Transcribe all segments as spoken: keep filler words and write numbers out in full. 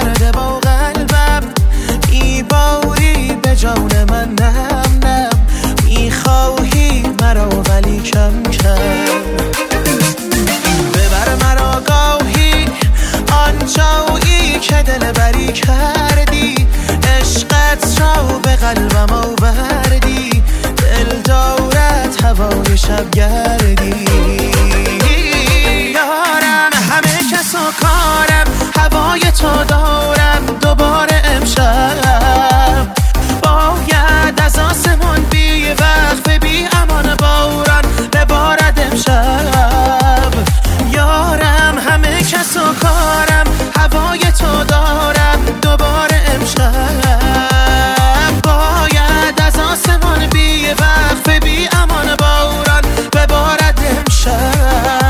کرده با قلبم، میباری به جان من نم نم، میخواهی مرا ولی کم کم. ببر مرا گاهی آنجایی که دل بری کردی، عشقت را به قلبم آوردی، دل دارد هوای شب گردی. یارم همه کس و کارم، هوای تو دارم دوباره امشب، باید از آسمان بی وقت بی امان باران ببارد امشب. یارم همه کس و کارم، هوای تو دارم دوباره امشب، باید از آسمان بی وقت بی امان باران ببارد امشب.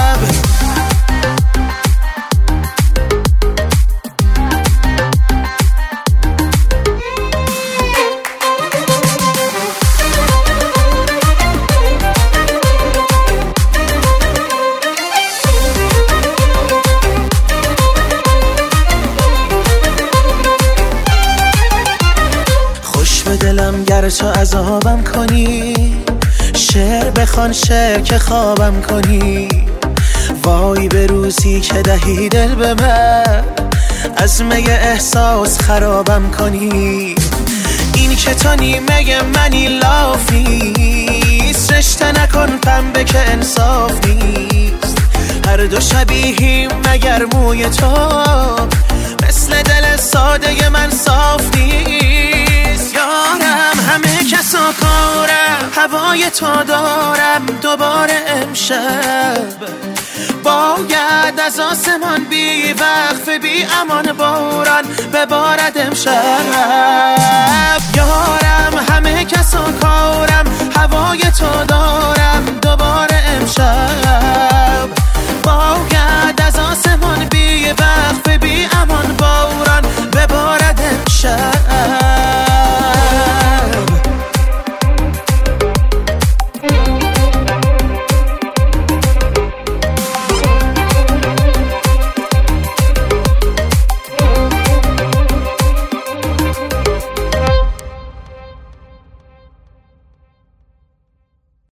دلم گر تو عذابم کنی، شعر بخوان شعر که خوابم کنی، وای به روزی که دهی دل به من، از می احساس خرابم کنی. این که تو نیمه منی لاف نیست، رشته نکن پنبه که انصاف نیست، هر دو شبیهیم مگر موی تو، مثل دل ساده من صاف نیست. یارم همه کس و کارم، هوای تو دارم دوباره امشب، باید از آسمان بی وقف بی امان باران ببارد امشب. یارم همه کس و کارم، هوای تو دارم